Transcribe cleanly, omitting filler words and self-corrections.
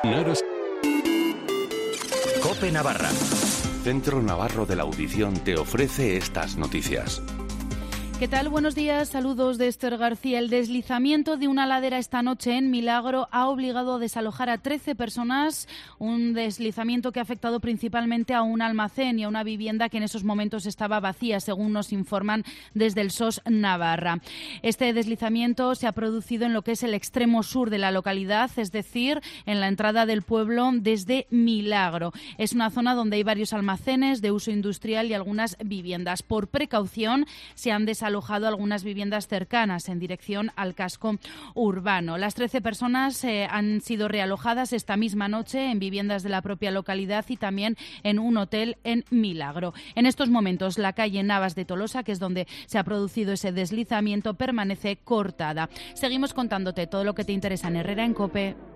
Naros. COPE Navarra. Centro Navarro de la Audición te ofrece estas noticias. ¿Qué tal? Buenos días, saludos de Esther García. El deslizamiento de una ladera esta noche en Milagro ha obligado a desalojar a 13 personas, un deslizamiento que ha afectado principalmente a un almacén y a una vivienda que en esos momentos estaba vacía, según nos informan desde el SOS Navarra. Este deslizamiento se ha producido en lo que es el extremo sur de la localidad, es decir, en la entrada del pueblo desde Milagro. Es una zona donde hay varios almacenes de uso industrial y algunas viviendas. Por precaución se han desalojado algunas viviendas cercanas en dirección al casco urbano. Las 13 personas han sido realojadas esta misma noche en viviendas de la propia localidad y también en un hotel en Milagro. En estos momentos la calle Navas de Tolosa, que es donde se ha producido ese deslizamiento, permanece cortada. Seguimos contándote todo lo que te interesa en Herrera en COPE.